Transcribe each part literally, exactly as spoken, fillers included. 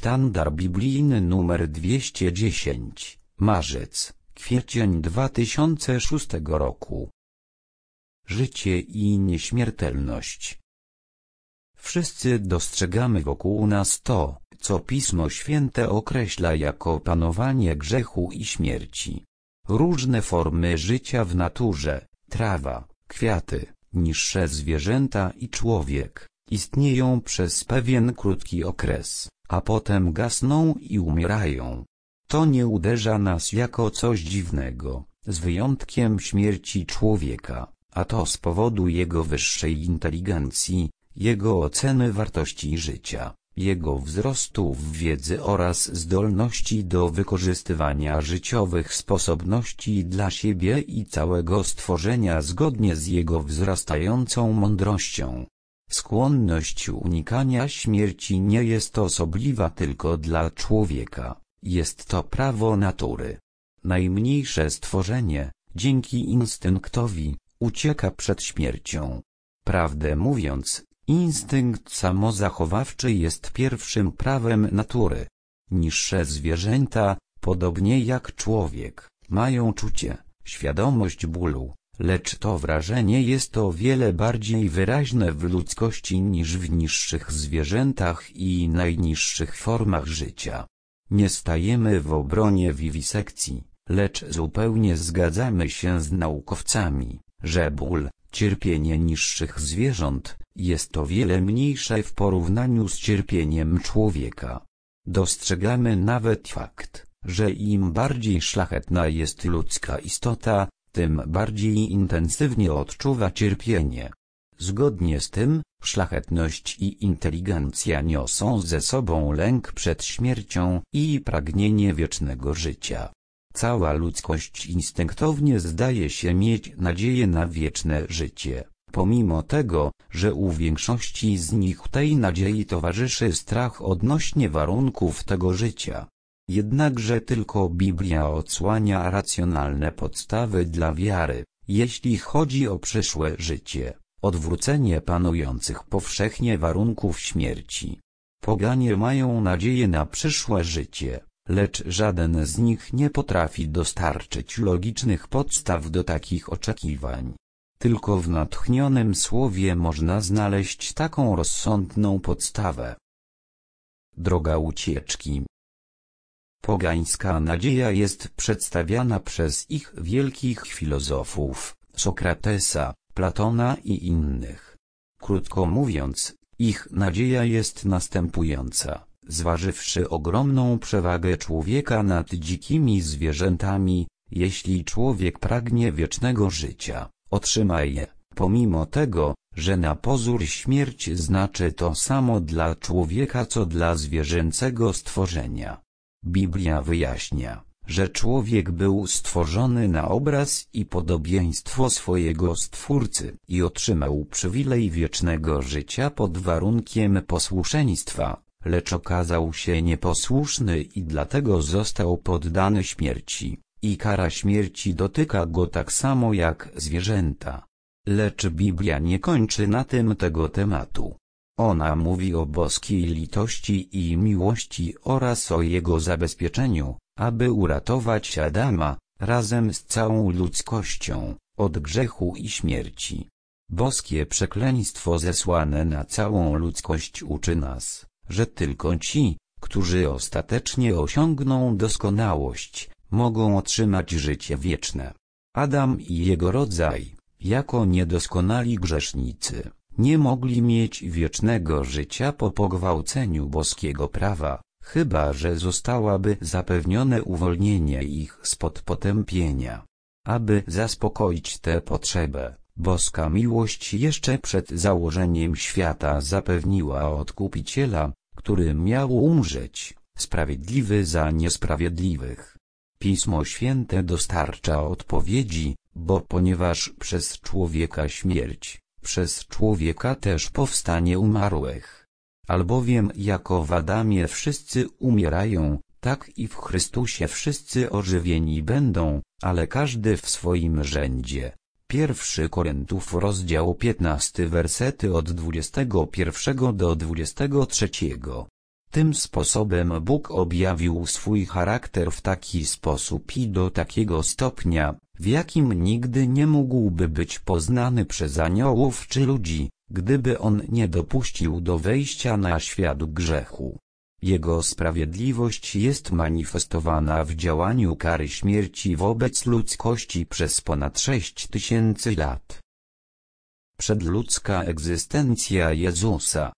Sztandar biblijny numer dwieście dziesięć, marzec, kwiecień dwa tysiące szóstego roku. Życie i nieśmiertelność. Wszyscy dostrzegamy wokół nas to, co Pismo Święte określa jako panowanie grzechu i śmierci. Różne formy życia w naturze, trawa, kwiaty, niższe zwierzęta i człowiek, istnieją przez pewien krótki okres, a potem gasną i umierają. To nie uderza nas jako coś dziwnego, z wyjątkiem śmierci człowieka, a to z powodu jego wyższej inteligencji, jego oceny wartości życia, jego wzrostu w wiedzy oraz zdolności do wykorzystywania życiowych sposobności dla siebie i całego stworzenia zgodnie z jego wzrastającą mądrością. Skłonność unikania śmierci nie jest osobliwa tylko dla człowieka, jest to prawo natury. Najmniejsze stworzenie, dzięki instynktowi, ucieka przed śmiercią. Prawdę mówiąc, instynkt samozachowawczy jest pierwszym prawem natury. Niższe zwierzęta, podobnie jak człowiek, mają czucie, świadomość bólu, lecz to wrażenie jest o wiele bardziej wyraźne w ludzkości niż w niższych zwierzętach i najniższych formach życia. Nie stajemy w obronie wiwisekcji, lecz zupełnie zgadzamy się z naukowcami, że ból, cierpienie niższych zwierząt jest o wiele mniejsze w porównaniu z cierpieniem człowieka. Dostrzegamy nawet fakt, że im bardziej szlachetna jest ludzka istota, tym bardziej intensywnie odczuwa cierpienie. Zgodnie z tym, szlachetność i inteligencja niosą ze sobą lęk przed śmiercią i pragnienie wiecznego życia. Cała ludzkość instynktownie zdaje się mieć nadzieję na wieczne życie, pomimo tego, że u większości z nich tej nadziei towarzyszy strach odnośnie warunków tego życia. Jednakże tylko Biblia odsłania racjonalne podstawy dla wiary, jeśli chodzi o przyszłe życie, odwrócenie panujących powszechnie warunków śmierci. Poganie mają nadzieję na przyszłe życie, lecz żaden z nich nie potrafi dostarczyć logicznych podstaw do takich oczekiwań. Tylko w natchnionym słowie można znaleźć taką rozsądną podstawę. Droga ucieczki. Pogańska nadzieja jest przedstawiana przez ich wielkich filozofów, Sokratesa, Platona i innych. Krótko mówiąc, ich nadzieja jest następująca: zważywszy ogromną przewagę człowieka nad dzikimi zwierzętami, jeśli człowiek pragnie wiecznego życia, otrzyma je, pomimo tego, że na pozór śmierć znaczy to samo dla człowieka co dla zwierzęcego stworzenia. Biblia wyjaśnia, że człowiek był stworzony na obraz i podobieństwo swojego Stwórcy i otrzymał przywilej wiecznego życia pod warunkiem posłuszeństwa, lecz okazał się nieposłuszny i dlatego został poddany śmierci, i kara śmierci dotyka go tak samo jak zwierzęta. Lecz Biblia nie kończy na tym tego tematu. Ona mówi o boskiej litości i miłości oraz o jego zabezpieczeniu, aby uratować Adama, razem z całą ludzkością, od grzechu i śmierci. Boskie przekleństwo zesłane na całą ludzkość uczy nas, że tylko ci, którzy ostatecznie osiągną doskonałość, mogą otrzymać życie wieczne. Adam i jego rodzaj, jako niedoskonali grzesznicy, nie mogli mieć wiecznego życia po pogwałceniu boskiego prawa, chyba że zostałaby zapewnione uwolnienie ich spod potępienia. Aby zaspokoić tę potrzebę, boska miłość jeszcze przed założeniem świata zapewniła Odkupiciela, który miał umrzeć, sprawiedliwy za niesprawiedliwych. Pismo Święte dostarcza odpowiedzi, bo ponieważ przez człowieka śmierć, przez człowieka też powstanie umarłych. Albowiem jako w Adamie wszyscy umierają, tak i w Chrystusie wszyscy ożywieni będą, ale każdy w swoim rzędzie. Pierwszy Koryntiów rozdział piętnasty wersety od dwudziestego pierwszego do dwudziestego trzeciego. Tym sposobem Bóg objawił swój charakter w taki sposób i do takiego stopnia, w jakim nigdy nie mógłby być poznany przez aniołów czy ludzi, gdyby On nie dopuścił do wejścia na świat grzechu. Jego sprawiedliwość jest manifestowana w działaniu kary śmierci wobec ludzkości przez ponad sześć tysięcy lat. Przedludzka egzystencja Jezusa.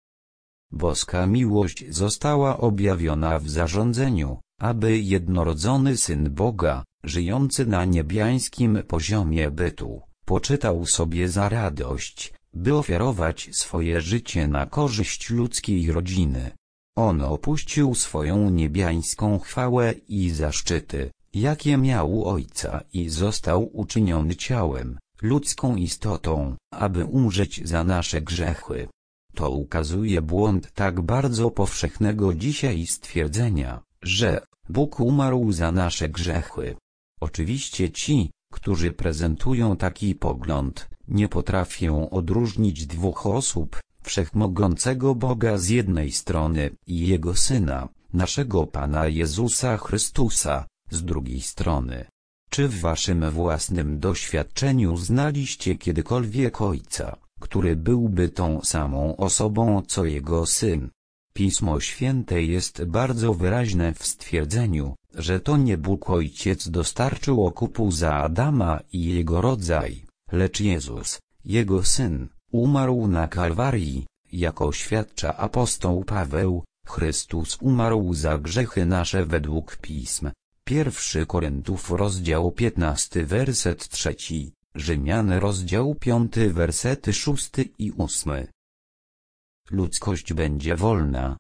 Boska miłość została objawiona w zarządzeniu, aby jednorodzony Syn Boga, żyjący na niebiańskim poziomie bytu, poczytał sobie za radość, by ofiarować swoje życie na korzyść ludzkiej rodziny. On opuścił swoją niebiańską chwałę i zaszczyty, jakie miał Ojca, i został uczyniony ciałem, ludzką istotą, aby umrzeć za nasze grzechy. To ukazuje błąd tak bardzo powszechnego dzisiaj stwierdzenia, że Bóg umarł za nasze grzechy. Oczywiście ci, którzy prezentują taki pogląd, nie potrafią odróżnić dwóch osób, wszechmogącego Boga z jednej strony i Jego Syna, naszego Pana Jezusa Chrystusa, z drugiej strony. Czy w waszym własnym doświadczeniu znaliście kiedykolwiek Ojca, który byłby tą samą osobą co Jego Syn? Pismo Święte jest bardzo wyraźne w stwierdzeniu, że to nie Bóg Ojciec dostarczył okupu za Adama i jego rodzaj, lecz Jezus, Jego Syn, umarł na Kalwarii, jak oświadcza apostoł Paweł. Chrystus umarł za grzechy nasze według Pism. Pierwszy Koryntów rozdział piętnasty werset trzeci, Rzymian rozdział piąty wersety szósty i ósmy. Ludzkość będzie wolna.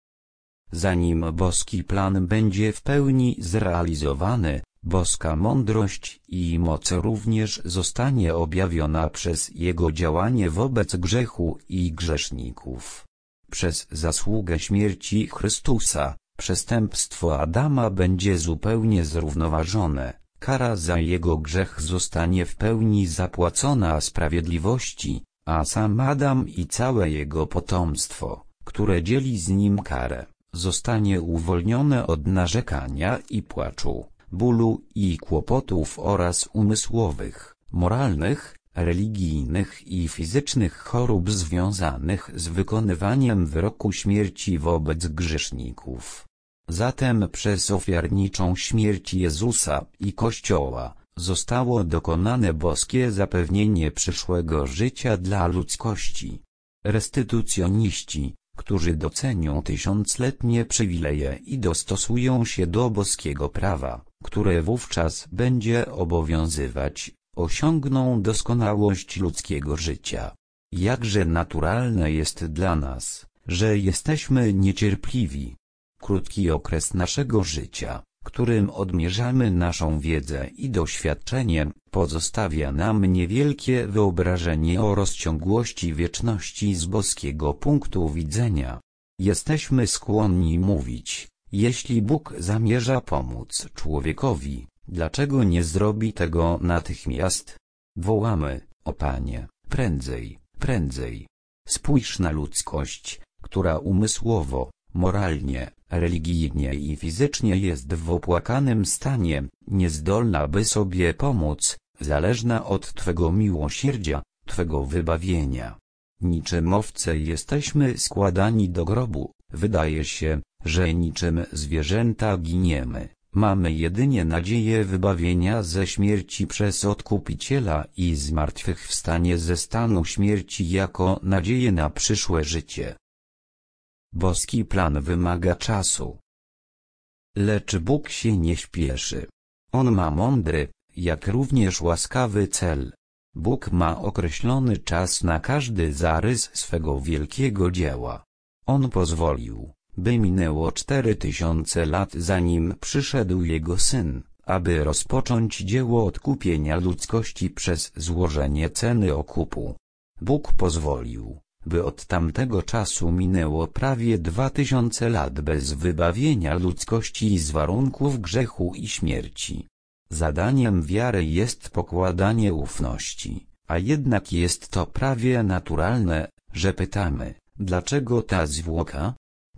Zanim boski plan będzie w pełni zrealizowany, boska mądrość i moc również zostanie objawiona przez Jego działanie wobec grzechu i grzeszników. Przez zasługę śmierci Chrystusa, przestępstwo Adama będzie zupełnie zrównoważone, kara za jego grzech zostanie w pełni zapłacona sprawiedliwości, a sam Adam i całe jego potomstwo, które dzieli z nim karę, zostanie uwolnione od narzekania i płaczu, bólu i kłopotów oraz umysłowych, moralnych, religijnych i fizycznych chorób związanych z wykonywaniem wyroku śmierci wobec grzeszników. Zatem przez ofiarniczą śmierć Jezusa i Kościoła zostało dokonane boskie zapewnienie przyszłego życia dla ludzkości. Restytucjoniści, którzy docenią tysiącletnie przywileje i dostosują się do boskiego prawa, które wówczas będzie obowiązywać, osiągną doskonałość ludzkiego życia. Jakże naturalne jest dla nas, że jesteśmy niecierpliwi. Krótki okres naszego życia, którym odmierzamy naszą wiedzę i doświadczenie, pozostawia nam niewielkie wyobrażenie o rozciągłości wieczności z boskiego punktu widzenia. Jesteśmy skłonni mówić, jeśli Bóg zamierza pomóc człowiekowi, dlaczego nie zrobi tego natychmiast? Wołamy, o Panie, prędzej, prędzej. Spójrz na ludzkość, która umysłowo, moralnie, religijnie i fizycznie jest w opłakanym stanie, niezdolna by sobie pomóc, zależna od Twego miłosierdzia, Twego wybawienia. Niczym owce jesteśmy składani do grobu, wydaje się, że niczym zwierzęta giniemy. Mamy jedynie nadzieję wybawienia ze śmierci przez Odkupiciela i zmartwychwstanie ze stanu śmierci jako nadzieję na przyszłe życie. Boski plan wymaga czasu. Lecz Bóg się nie śpieszy. On ma mądry, jak również łaskawy cel. Bóg ma określony czas na każdy zarys swego wielkiego dzieła. On pozwolił, by minęło cztery tysiące lat zanim przyszedł Jego Syn, aby rozpocząć dzieło odkupienia ludzkości przez złożenie ceny okupu. Bóg pozwolił, by od tamtego czasu minęło prawie dwa tysiące lat bez wybawienia ludzkości z warunków grzechu i śmierci. Zadaniem wiary jest pokładanie ufności, a jednak jest to prawie naturalne, że pytamy, dlaczego ta zwłoka?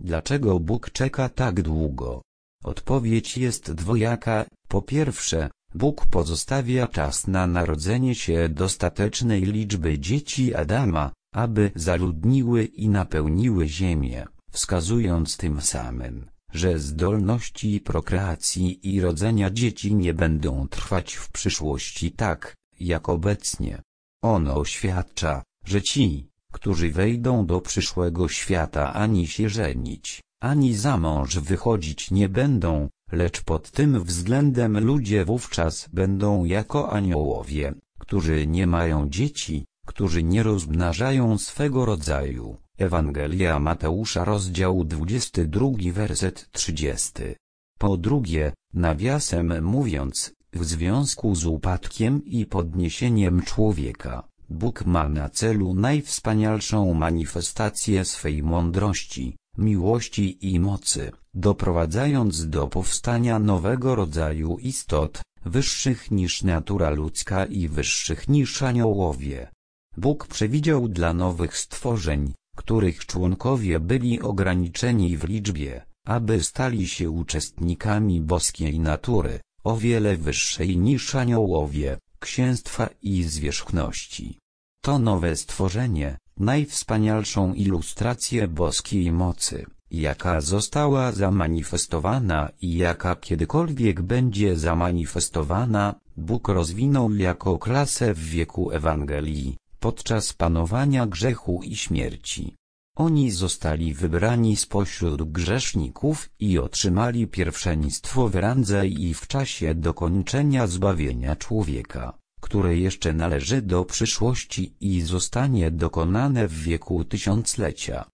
Dlaczego Bóg czeka tak długo? Odpowiedź jest dwojaka. Po pierwsze, Bóg pozostawia czas na narodzenie się dostatecznej liczby dzieci Adama, aby zaludniły i napełniły ziemię, wskazując tym samym, że zdolności prokreacji i rodzenia dzieci nie będą trwać w przyszłości tak, jak obecnie. Ono oświadcza, że ci, którzy wejdą do przyszłego świata, ani się żenić, ani za mąż wychodzić nie będą, lecz pod tym względem ludzie wówczas będą jako aniołowie, którzy nie mają dzieci, którzy nie rozmnażają swego rodzaju. Ewangelia Mateusza, rozdział dwudziesty drugi, werset trzydziesty. Po drugie, nawiasem mówiąc, w związku z upadkiem i podniesieniem człowieka, Bóg ma na celu najwspanialszą manifestację swej mądrości, miłości i mocy, doprowadzając do powstania nowego rodzaju istot, wyższych niż natura ludzka i wyższych niż aniołowie. Bóg przewidział dla nowych stworzeń, których członkowie byli ograniczeni w liczbie, aby stali się uczestnikami boskiej natury, o wiele wyższej niż aniołowie, księstwa i zwierzchności. To nowe stworzenie, najwspanialszą ilustrację boskiej mocy, jaka została zamanifestowana i jaka kiedykolwiek będzie zamanifestowana, Bóg rozwinął jako klasę w wieku Ewangelii, podczas panowania grzechu i śmierci. Oni zostali wybrani spośród grzeszników i otrzymali pierwszeństwo w randze i w czasie dokończenia zbawienia człowieka, które jeszcze należy do przyszłości i zostanie dokonane w wieku tysiąclecia.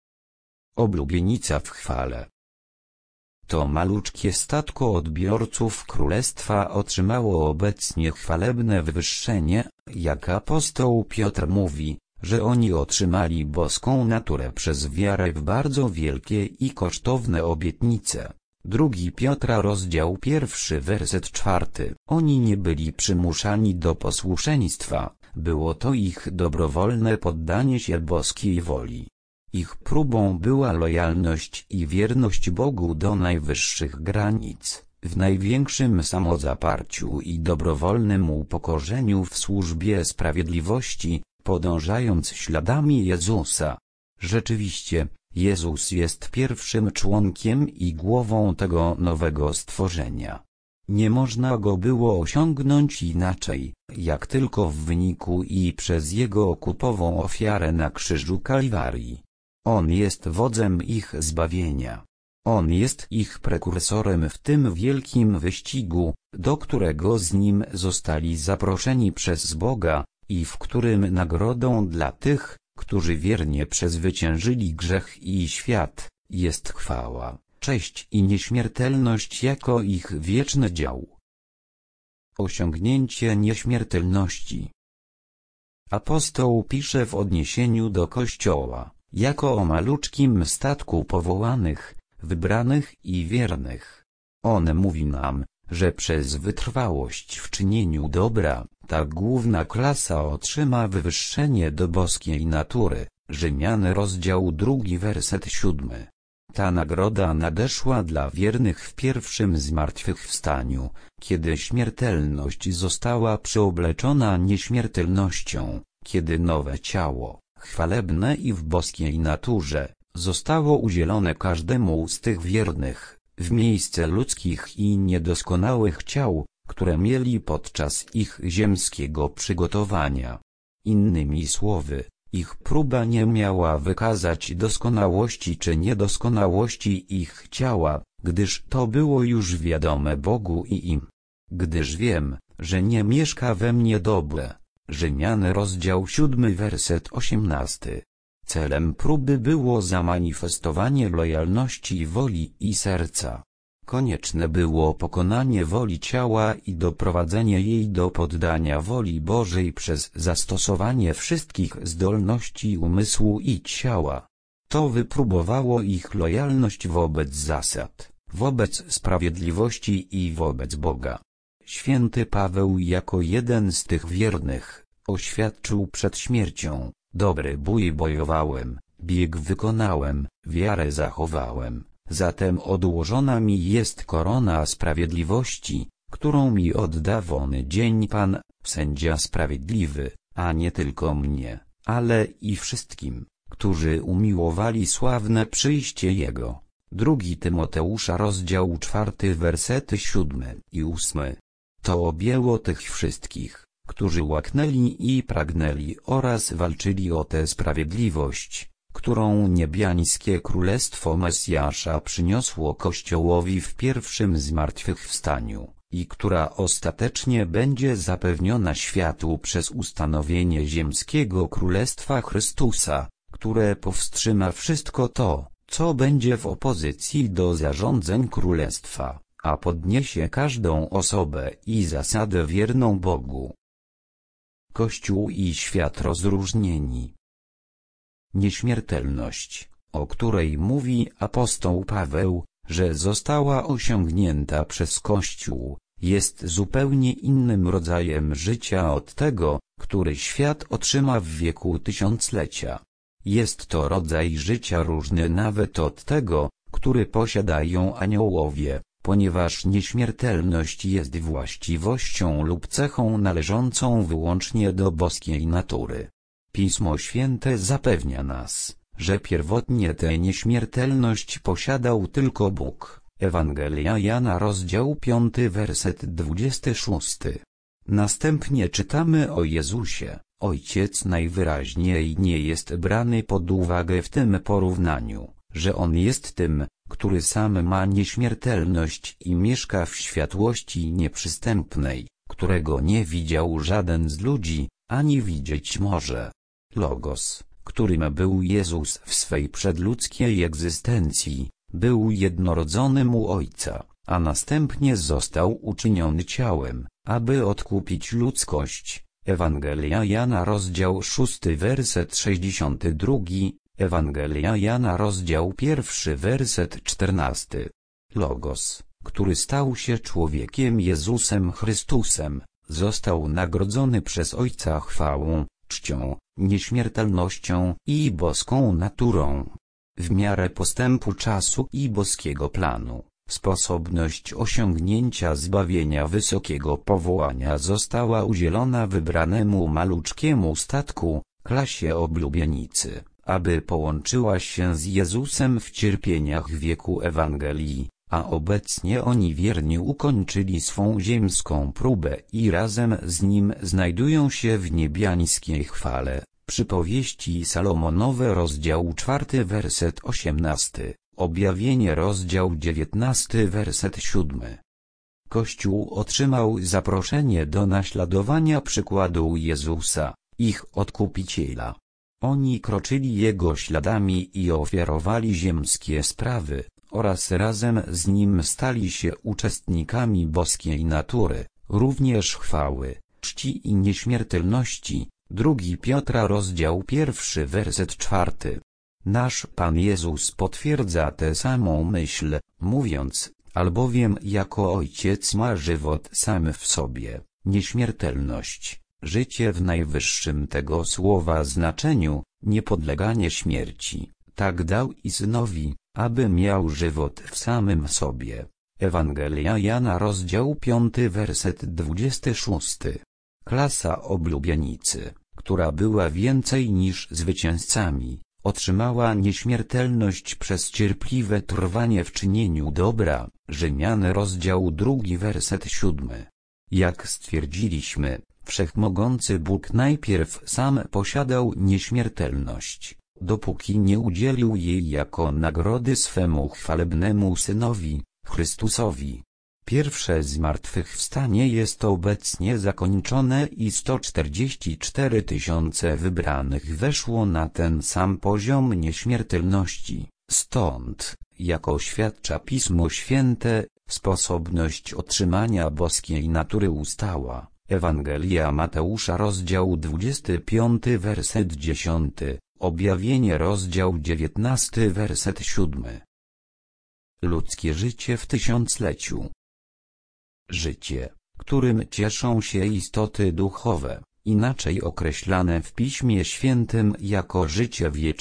Oblubienica w chwale. To maluczkie statko odbiorców królestwa otrzymało obecnie chwalebne wywyższenie, jak apostoł Piotr mówi, że oni otrzymali boską naturę przez wiarę w bardzo wielkie i kosztowne obietnice. Drugi Piotra, rozdział pierwszy, werset czwarty. Oni nie byli przymuszani do posłuszeństwa, było to ich dobrowolne poddanie się boskiej woli. Ich próbą była lojalność i wierność Bogu do najwyższych granic, w największym samozaparciu i dobrowolnym upokorzeniu w służbie sprawiedliwości, podążając śladami Jezusa. Rzeczywiście, Jezus jest pierwszym członkiem i głową tego nowego stworzenia. Nie można go było osiągnąć inaczej, jak tylko w wyniku i przez Jego okupową ofiarę na krzyżu Kalwarii. On jest wodzem ich zbawienia. On jest ich prekursorem w tym wielkim wyścigu, do którego z Nim zostali zaproszeni przez Boga, i w którym nagrodą dla tych, którzy wiernie przezwyciężyli grzech i świat, jest chwała, cześć i nieśmiertelność jako ich wieczny dział. Osiągnięcie nieśmiertelności. Apostoł pisze w odniesieniu do Kościoła, jako o maluczkim statku powołanych, wybranych i wiernych. On mówi nam, że przez wytrwałość w czynieniu dobra, ta główna klasa otrzyma wywyższenie do boskiej natury. Rzymian, rozdział drugi, werset siódmy. Ta nagroda nadeszła dla wiernych w pierwszym zmartwychwstaniu, kiedy śmiertelność została przyobleczona nieśmiertelnością, kiedy nowe ciało, chwalebne i w boskiej naturze, zostało udzielone każdemu z tych wiernych, w miejsce ludzkich i niedoskonałych ciał, które mieli podczas ich ziemskiego przygotowania. Innymi słowy, ich próba nie miała wykazać doskonałości czy niedoskonałości ich ciała, gdyż to było już wiadome Bogu i im. Gdyż wiem, że nie mieszka we mnie dobre. Rzymian, rozdział siódmy, werset osiemnasty. Celem próby było zamanifestowanie lojalności woli i serca. Konieczne było pokonanie woli ciała i doprowadzenie jej do poddania woli Bożej przez zastosowanie wszystkich zdolności umysłu i ciała. To wypróbowało ich lojalność wobec zasad, wobec sprawiedliwości i wobec Boga. Święty Paweł jako jeden z tych wiernych oświadczył przed śmiercią: dobry bój bojowałem, bieg wykonałem, wiarę zachowałem, zatem odłożona mi jest korona sprawiedliwości, którą mi odda w ony dzień Pan, sędzia sprawiedliwy, a nie tylko mnie, ale i wszystkim, którzy umiłowali sławne przyjście Jego. Drugi Tymoteusza rozdział czwarty wersety siódmy i ósmy. To objęło tych wszystkich, którzy łaknęli i pragnęli oraz walczyli o tę sprawiedliwość, którą niebiańskie królestwo Mesjasza przyniosło Kościołowi w pierwszym zmartwychwstaniu, i która ostatecznie będzie zapewniona światu przez ustanowienie ziemskiego królestwa Chrystusa, które powstrzyma wszystko to, co będzie w opozycji do zarządzeń królestwa, a podniesie każdą osobę i zasadę wierną Bogu. Kościół i świat rozróżnieni. Nieśmiertelność, o której mówi apostoł Paweł, że została osiągnięta przez Kościół, jest zupełnie innym rodzajem życia od tego, który świat otrzyma w wieku tysiąclecia. Jest to rodzaj życia różny nawet od tego, który posiadają aniołowie, ponieważ nieśmiertelność jest właściwością lub cechą należącą wyłącznie do boskiej natury. Pismo Święte zapewnia nas, że pierwotnie tę nieśmiertelność posiadał tylko Bóg. Ewangelia Jana rozdział piąty werset dwudziesty szósty. Następnie czytamy o Jezusie. Ojciec najwyraźniej nie jest brany pod uwagę w tym porównaniu, że On jest tym, który sam ma nieśmiertelność i mieszka w światłości nieprzystępnej, którego nie widział żaden z ludzi, ani widzieć może. Logos, którym był Jezus w swej przedludzkiej egzystencji, był jednorodzonym u Ojca, a następnie został uczyniony ciałem, aby odkupić ludzkość. Ewangelia Jana rozdział szósty werset sześćdziesiąty drugi, Ewangelia Jana rozdział pierwszy werset czternasty. Logos, który stał się człowiekiem Jezusem Chrystusem, został nagrodzony przez Ojca chwałą, czcią, nieśmiertelnością i boską naturą. W miarę postępu czasu i boskiego planu, sposobność osiągnięcia zbawienia wysokiego powołania została udzielona wybranemu maluczkiemu statku, klasie oblubienicy, aby połączyła się z Jezusem w cierpieniach wieku Ewangelii, a obecnie oni wiernie ukończyli swą ziemską próbę i razem z Nim znajdują się w niebiańskiej chwale. Przypowieści Salomonowe rozdział czwarty werset osiemnasty, Objawienie rozdział dziewiętnasty werset siódmy. Kościół otrzymał zaproszenie do naśladowania przykładu Jezusa, ich Odkupiciela. Oni kroczyli Jego śladami i ofiarowali ziemskie sprawy, oraz razem z Nim stali się uczestnikami boskiej natury, również chwały, czci i nieśmiertelności. Drugi Piotra rozdział pierwszy werset czwarty. Nasz Pan Jezus potwierdza tę samą myśl, mówiąc, albowiem jako Ojciec ma żywot sam w sobie, nieśmiertelność, życie w najwyższym tego słowa znaczeniu, niepodleganie śmierci, tak dał i Synowi, aby miał żywot w samym sobie. Ewangelia Jana rozdział piąty werset dwudziesty szósty. Klasa oblubienicy, która była więcej niż zwycięzcami, otrzymała nieśmiertelność przez cierpliwe trwanie w czynieniu dobra. Rzymian rozdział drugi werset siódmy. Jak stwierdziliśmy, wszechmogący Bóg najpierw sam posiadał nieśmiertelność, dopóki nie udzielił jej jako nagrody swemu chwalebnemu Synowi, Chrystusowi. Pierwsze zmartwychwstanie jest obecnie zakończone i sto czterdzieści cztery tysiące wybranych weszło na ten sam poziom nieśmiertelności. Stąd, jak oświadcza Pismo Święte, sposobność otrzymania boskiej natury ustała. Ewangelia Mateusza rozdział dwudziesty piąty werset dziesiąty, Objawienie rozdział dziewiętnasty werset siódmy. Ludzkie życie w tysiącleciu. Życie, którym cieszą się istoty duchowe, inaczej określane w Piśmie Świętym jako życie wieczne,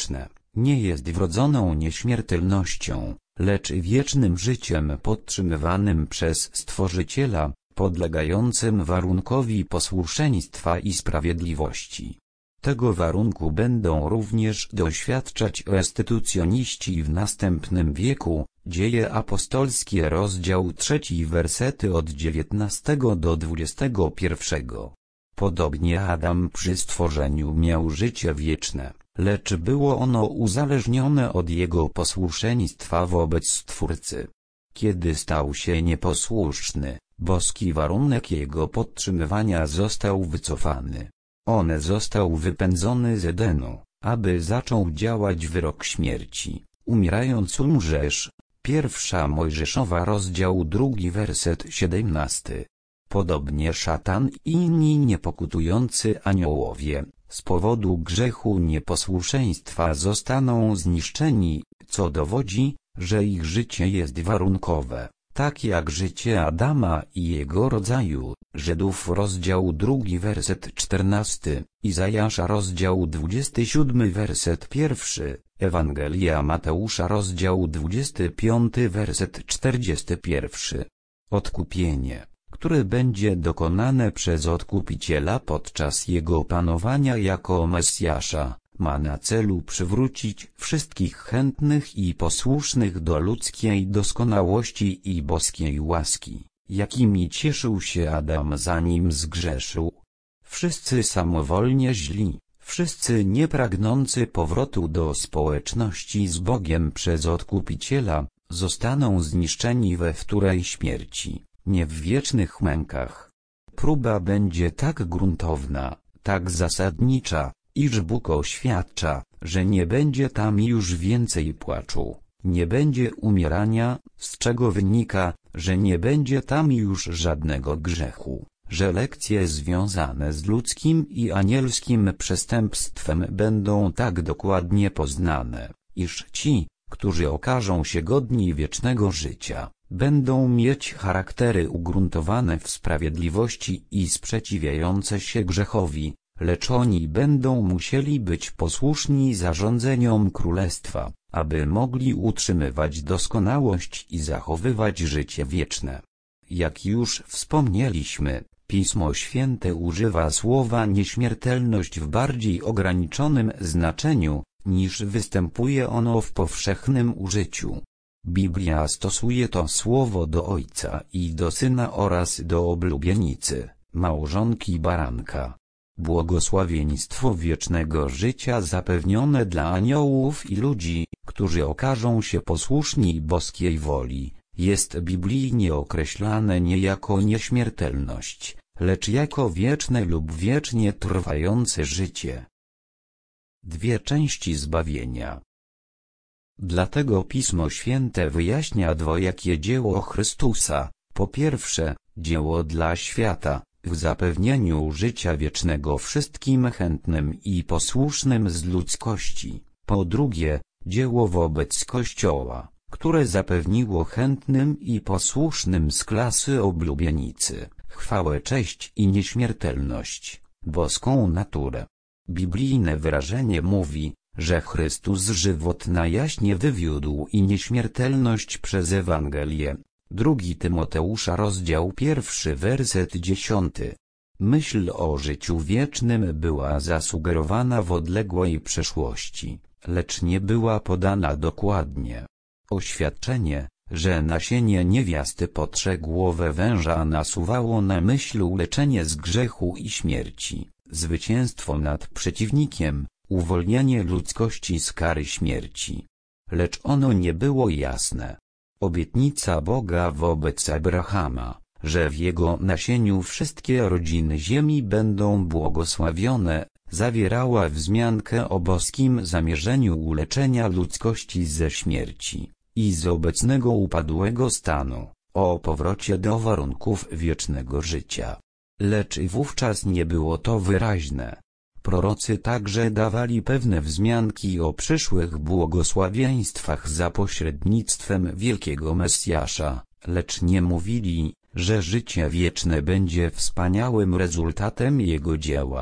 nie jest wrodzoną nieśmiertelnością, lecz wiecznym życiem podtrzymywanym przez Stworzyciela, podlegającym warunkowi posłuszeństwa i sprawiedliwości. Tego warunku będą również doświadczać restytucjoniści w następnym wieku. Dzieje apostolskie rozdział trzeci wersety od dziewiętnastego do dwudziestego pierwszego. Podobnie Adam przy stworzeniu miał życie wieczne, lecz było ono uzależnione od jego posłuszeństwa wobec Stwórcy. Kiedy stał się nieposłuszny, boski warunek jego podtrzymywania został wycofany. On został wypędzony z Edenu, aby zaczął działać wyrok śmierci. Umierając umrzesz. Pierwsza Mojżeszowa rozdział drugi werset siedemnasty. Podobnie szatan i inni niepokutujący aniołowie, z powodu grzechu nieposłuszeństwa zostaną zniszczeni, co dowodzi, że ich życie jest warunkowe, tak jak życie Adama i jego rodzaju. Żydów rozdział drugi werset czternasty, Izajasza rozdział dwudziesty siódmy werset pierwszy, Ewangelia Mateusza rozdział dwudziesty piąty werset czterdziesty pierwszy. Odkupienie, które będzie dokonane przez Odkupiciela podczas Jego panowania jako Mesjasza, ma na celu przywrócić wszystkich chętnych i posłusznych do ludzkiej doskonałości i boskiej łaski, jakimi cieszył się Adam zanim zgrzeszył. Wszyscy samowolnie źli, wszyscy niepragnący powrotu do społeczności z Bogiem przez Odkupiciela, zostaną zniszczeni we wtórej śmierci, nie w wiecznych mękach. Próba będzie tak gruntowna, tak zasadnicza, iż Bóg oświadcza, że nie będzie tam już więcej płaczu, nie będzie umierania, z czego wynika, że nie będzie tam już żadnego grzechu, że lekcje związane z ludzkim i anielskim przestępstwem będą tak dokładnie poznane, iż ci, którzy okażą się godni wiecznego życia, będą mieć charaktery ugruntowane w sprawiedliwości i sprzeciwiające się grzechowi, lecz oni będą musieli być posłuszni zarządzeniom królestwa, aby mogli utrzymywać doskonałość i zachowywać życie wieczne. Jak już wspomnieliśmy, Pismo Święte używa słowa nieśmiertelność w bardziej ograniczonym znaczeniu, niż występuje ono w powszechnym użyciu. Biblia stosuje to słowo do Ojca i do Syna oraz do oblubienicy, małżonki baranka. Błogosławieństwo wiecznego życia zapewnione dla aniołów i ludzi, którzy okażą się posłuszni boskiej woli, jest biblijnie określane nie jako nieśmiertelność, lecz jako wieczne lub wiecznie trwające życie. Dwie części zbawienia. Dlatego Pismo Święte wyjaśnia dwojakie dzieło Chrystusa, po pierwsze, dzieło dla świata, w zapewnieniu życia wiecznego wszystkim chętnym i posłusznym z ludzkości, po drugie, dzieło wobec Kościoła, które zapewniło chętnym i posłusznym z klasy oblubienicy, chwałę, cześć i nieśmiertelność, boską naturę. Biblijne wyrażenie mówi, że Chrystus żywot na jaśnie wywiódł i nieśmiertelność przez Ewangelię. Drugi Tymoteusza rozdział pierwszy werset dziesiąty. Myśl o życiu wiecznym była zasugerowana w odległej przeszłości, lecz nie była podana dokładnie. Oświadczenie, że nasienie niewiasty potrze głowę węża nasuwało na myśl uleczenie z grzechu i śmierci, zwycięstwo nad przeciwnikiem, uwolnienie ludzkości z kary śmierci. Lecz ono nie było jasne. Obietnica Boga wobec Abrahama, że w jego nasieniu wszystkie rodziny ziemi będą błogosławione, zawierała wzmiankę o boskim zamierzeniu uleczenia ludzkości ze śmierci i z obecnego upadłego stanu, o powrocie do warunków wiecznego życia. Lecz wówczas nie było to wyraźne. Prorocy także dawali pewne wzmianki o przyszłych błogosławieństwach za pośrednictwem wielkiego Mesjasza, lecz nie mówili, że życie wieczne będzie wspaniałym rezultatem jego dzieła.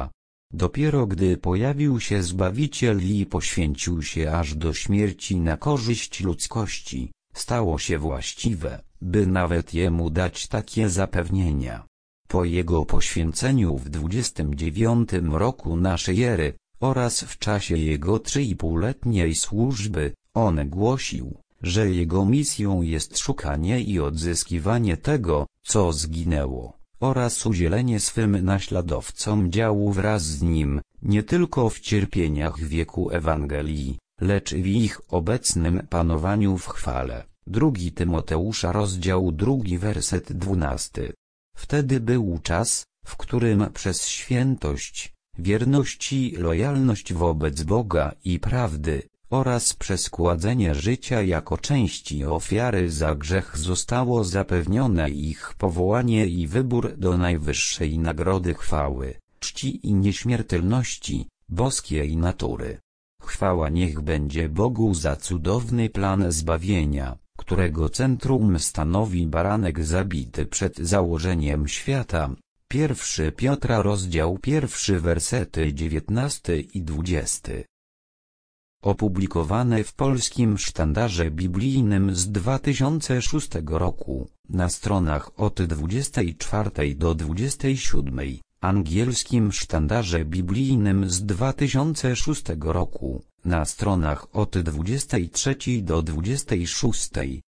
Dopiero gdy pojawił się Zbawiciel i poświęcił się aż do śmierci na korzyść ludzkości, stało się właściwe, by nawet Jemu dać takie zapewnienia. Po Jego poświęceniu w dwudziestym dziewiątym roku naszej ery, oraz w czasie Jego trzyipółletniej służby, On głosił, że Jego misją jest szukanie i odzyskiwanie tego, co zginęło, oraz udzielenie swym naśladowcom działu wraz z Nim, nie tylko w cierpieniach wieku Ewangelii, lecz w ich obecnym panowaniu w chwale. Drugi Tymoteusza rozdział drugi werset dwunasty. Wtedy był czas, w którym przez świętość, wierność i lojalność wobec Boga i prawdy, oraz przez kładzenie życia jako części ofiary za grzech zostało zapewnione ich powołanie i wybór do najwyższej nagrody chwały, czci i nieśmiertelności, boskiej natury. Chwała niech będzie Bogu za cudowny plan zbawienia, którego centrum stanowi baranek zabity przed założeniem świata. Pierwszy Piotra rozdział pierwszy wersety dziewiętnasty i dwudziesty. Opublikowane w Polskim Sztandarze Biblijnym z dwa tysiące szóstego roku, na stronach od dwudziestej czwartej do dwudziestej siódmej, Angielskim Sztandarze Biblijnym z dwa tysiące szóstego roku, na stronach od dwudziestej trzeciej do dwudziestej szóstej.